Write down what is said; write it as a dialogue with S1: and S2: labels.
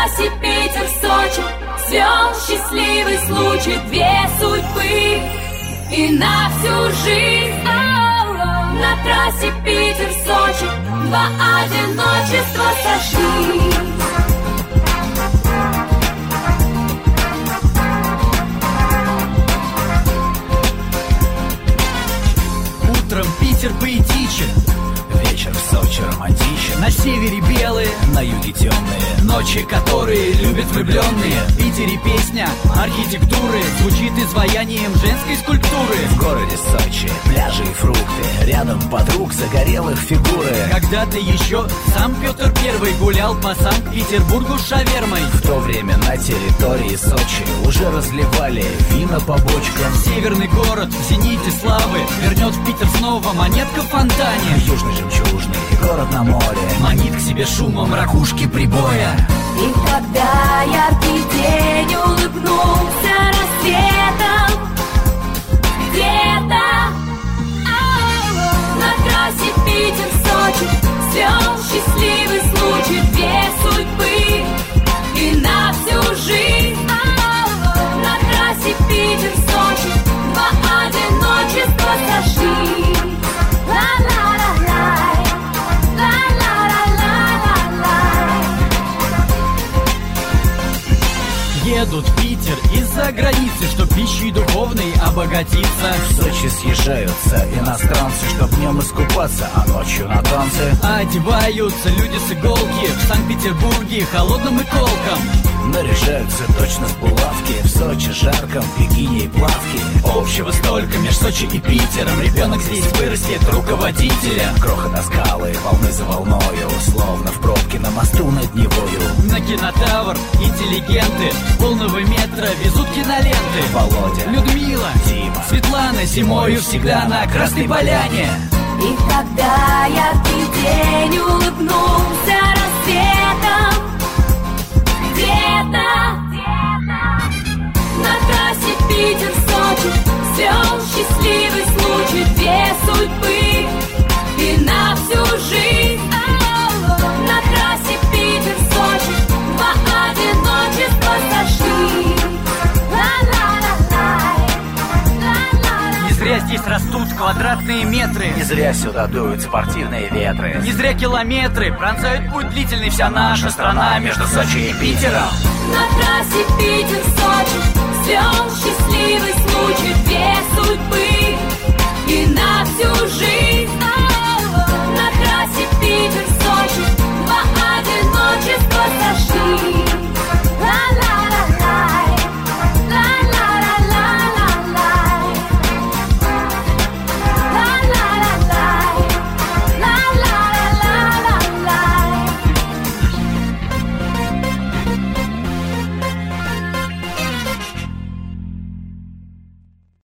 S1: трассе Питер-Сочи свел счастливый случай, две судьбы и на всю жизнь. На трассе Питер-Сочи два одиночества сошлись.
S2: Утром Питер поэтичен,
S3: вечер в Сочи романтичен.
S2: на севере белые,
S3: На юге темные
S2: ночи, которые любят влюбленные. В Питере песня архитектуры звучит изваянием женской скульптуры.
S3: В городе Сочи пляжи и фрукты, рядом подруг загорелых фигуры.
S2: Когда-то еще сам Петр Первый гулял по Санкт-Петербургу с шавермой.
S3: В то время на территории Сочи уже разливали вина по бочкам.
S2: Северный город в зените славы вернет в Питер снова монетка в фонтане.
S3: Южный жемчужный город на море
S2: Манит к себе шумом ракушки прибоя.
S1: И когда яркий день улыбнулся рассветом, где-то на трассе Питер-Сочи свел счастливый случай, две судьбы и на всю жизнь. На трассе Питер-Сочи два одиночества сошлись. Ла-ла-ла-лай, ла-ла-ла-ла-ла-лай.
S2: Едут в Питер из-за границы, чтоб пищей духовной обогатиться.
S3: В Сочи съезжаются иностранцы, чтоб днем искупаться, а ночью на танцы.
S2: Одеваются люди с иголки в Санкт-Петербурге холодным и колком.
S3: Наряжаются точно с булавки, в Сочи жарко, в бикини и плавки.
S2: Общего столько меж Сочи и Питером. Ребенок здесь вырастет руководителя.
S3: Грохот о скалы, волны за волною, словно в пробке на мосту над Невою.
S2: На кинотавр интеллигенты полного метра везут киноленты.
S3: Володя,
S2: Людмила,
S3: Дима,
S2: Светлана зимою всегда на Красной Поляне.
S1: И когда яркий день улыбнулся рассветом, где-то на трассе Питер-Сочи свел счастливый случай, две судьбы и на всю жизнь. На трассе Питер-Сочи два одиночества сошлись. Ла-ла-ла-лай, ла-ла-ла-лай.
S2: Не зря здесь растут квадратные метры.
S3: не зря сюда дуют спортивные ветры.
S2: Не зря километры пронзают путь длительный вся наша страна между Сочи и Питером.
S1: На трассе Питер-Сочи свел счастливый случай, две судьбы и на всю жизнь. На трассе Питер-Сочи